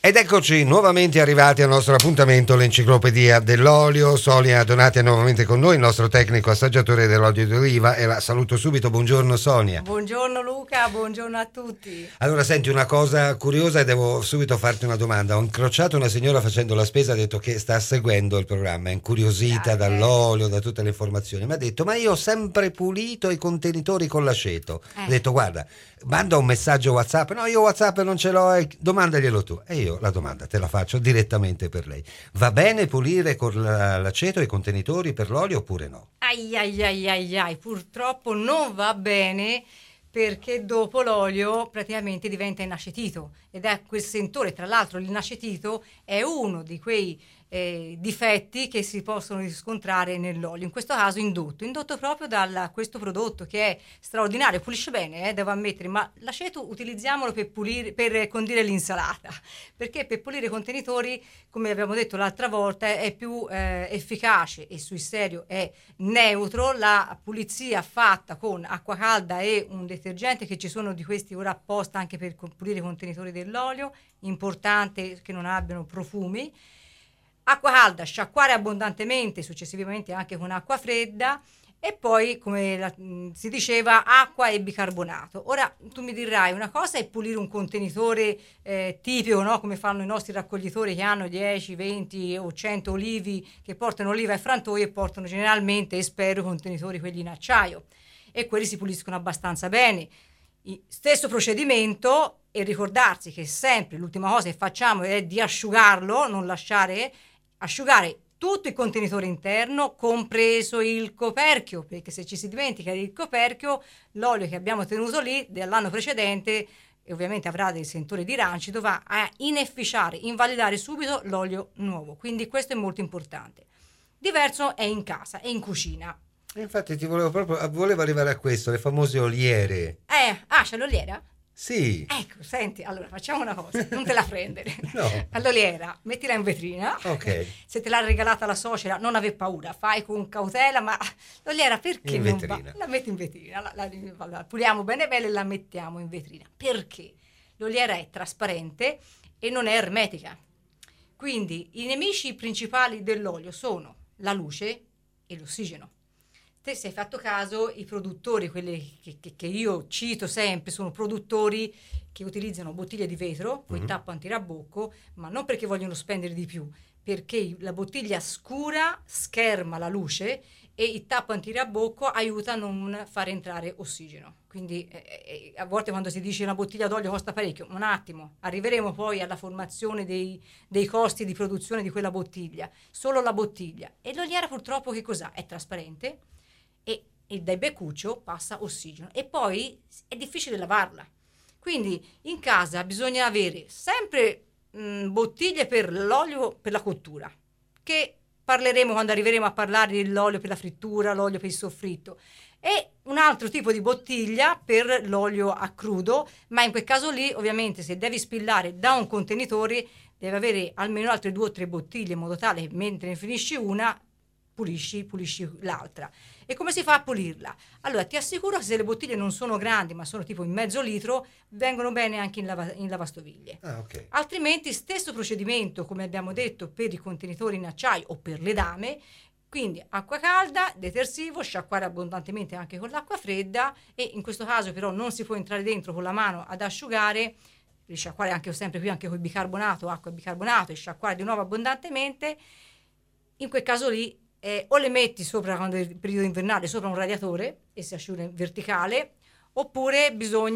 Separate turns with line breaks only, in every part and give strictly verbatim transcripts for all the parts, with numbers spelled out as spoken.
Ed eccoci nuovamente arrivati al nostro appuntamento, l'enciclopedia dell'olio. Sonia Donati è nuovamente con noi, il nostro tecnico assaggiatore dell'olio di oliva, e la saluto subito. Buongiorno Sonia.
Buongiorno Luca, buongiorno a tutti.
Allora senti, una cosa curiosa e devo subito farti una domanda. Ho incrociato una signora facendo la spesa, ha detto che sta seguendo il programma, è incuriosita ah, dall'olio, da tutte le informazioni. Mi ha detto, ma io ho sempre pulito i contenitori con l'aceto. Eh. Ho detto, guarda, manda un messaggio WhatsApp. No, io WhatsApp non ce l'ho, eh, domandaglielo tu. E io la domanda te la faccio direttamente per lei. Va bene pulire con l'aceto i contenitori per l'olio oppure no?
Ai ai ai ai ai, purtroppo non va bene, perché dopo l'olio praticamente diventa inascetito ed è quel sentore. Tra l'altro l'inascetito è uno di quei eh, difetti che si possono riscontrare nell'olio, in questo caso indotto, indotto proprio da questo prodotto che è straordinario, pulisce bene, eh, devo ammettere, ma l'aceto utilizziamolo per pulire, per condire l'insalata, perché per pulire i contenitori, come abbiamo detto l'altra volta, è più eh, efficace e sul serio è neutro la pulizia fatta con acqua calda e un detergente, che ci sono di questi ora apposta anche per pulire i contenitori dell'olio, importante che non abbiano profumi. Acqua calda, sciacquare abbondantemente, successivamente anche con acqua fredda, e poi, come la, mh, si diceva, acqua e bicarbonato. Ora tu mi dirai, una cosa è pulire un contenitore eh, tipico, no? Come fanno i nostri raccoglitori che hanno dieci, venti o cento olivi, che portano oliva e frantoio e portano generalmente, e spero, i contenitori quelli in acciaio, e quelli si puliscono abbastanza bene. Il stesso procedimento, e ricordarsi che sempre l'ultima cosa che facciamo è di asciugarlo, non lasciare asciugare tutto il contenitore interno, compreso il coperchio, perché se ci si dimentica il coperchio, l'olio che abbiamo tenuto lì dell'anno precedente, e ovviamente avrà dei sentori di rancido, va a inefficiare, invalidare subito l'olio nuovo. Quindi questo è molto importante. Diverso è in casa, è in cucina.
Infatti ti volevo proprio volevo arrivare a questo, le famose oliere.
Eh, ah, c'è l'oliera?
Sì.
Ecco, senti, allora facciamo una cosa, non te la prendere.
No.
All'oliera, mettila in vetrina.
Ok.
Se te l'ha regalata la suocera, non aver paura, fai con cautela, ma l'oliera perché
in
non
vetrina.
va? La metti in vetrina, la, la, la puliamo bene bene e la mettiamo in vetrina. Perché? L'oliera è trasparente e non è ermetica. Quindi i nemici principali dell'olio sono la luce e l'ossigeno. Te, se hai fatto caso, i produttori, quelli che, che, che io cito sempre, sono produttori che utilizzano bottiglie di vetro con mm-hmm. il tappo antirabocco, ma non perché vogliono spendere di più, perché la bottiglia scura scherma la luce e il tappo antirabocco aiuta a non far entrare ossigeno. Quindi eh, a volte quando si dice una bottiglia d'olio costa parecchio, un attimo, arriveremo poi alla formazione dei, dei costi di produzione di quella bottiglia, solo la bottiglia. E l'oliera purtroppo che cos'ha? È trasparente, e, e dai beccuccio passa ossigeno e poi è difficile lavarla. Quindi in casa bisogna avere sempre mh, bottiglie per l'olio per la cottura, che parleremo quando arriveremo a parlare dell'olio per la frittura, l'olio per il soffritto, e un altro tipo di bottiglia per l'olio a crudo, ma in quel caso lì ovviamente se devi spillare da un contenitore devi avere almeno altre due o tre bottiglie, in modo tale che mentre ne finisci una pulisci, pulisci l'altra. E come si fa a pulirla? Allora, ti assicuro che se le bottiglie non sono grandi, ma sono tipo in mezzo litro, vengono bene anche in, lava, in lavastoviglie.
Ah, okay.
Altrimenti, stesso procedimento, come abbiamo detto, per i contenitori in acciaio o per le dame, quindi acqua calda, detersivo, sciacquare abbondantemente anche con l'acqua fredda, e in questo caso però non si può entrare dentro con la mano ad asciugare, risciacquare anche sempre qui anche con il bicarbonato, acqua e bicarbonato, e sciacquare di nuovo abbondantemente. In quel caso lì Eh, o le metti sopra, quando è il periodo invernale, sopra un radiatore e si asciuga in verticale, oppure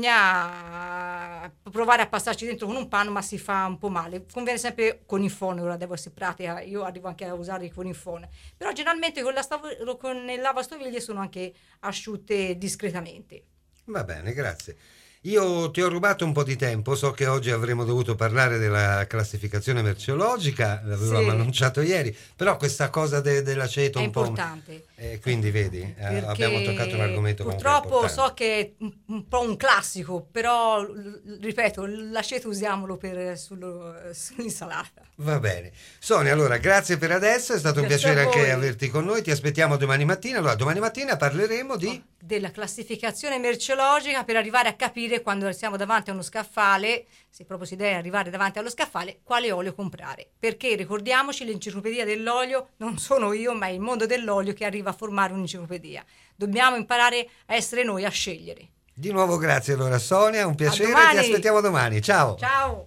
bisogna provare a passarci dentro con un panno, ma si fa un po' male. Conviene sempre con il phon, ora devo essere pratica, io arrivo anche a usare con il phon, però generalmente con, la stav- con il lavastoviglie sono anche asciutte discretamente.
Va bene, grazie. Io ti ho rubato un po' di tempo, so che oggi avremmo dovuto parlare della classificazione merceologica, l'avevamo sì. annunciato ieri, però questa cosa de- dell'aceto
è
un
importante.
po'... Eh, quindi vedi, eh, abbiamo toccato un argomento
purtroppo so che è un, un po' un classico, però l- ripeto, l'aceto usiamolo per sullo, sull'insalata.
Va bene. Sonia, allora grazie per adesso, è stato grazie un piacere anche averti con noi, ti aspettiamo domani mattina. Allora domani mattina parleremo di...
Oh, della classificazione merceologica, per arrivare a capire capire quando siamo davanti a uno scaffale, se proprio si deve arrivare davanti allo scaffale, quale olio comprare. Perché ricordiamoci, l'enciclopedia dell'olio non sono io, ma è il mondo dell'olio che arriva a formare un'enciclopedia. Dobbiamo imparare a essere noi a scegliere.
Di nuovo grazie allora Sonia, un piacere,
domani.
ti aspettiamo domani. Ciao.
Ciao.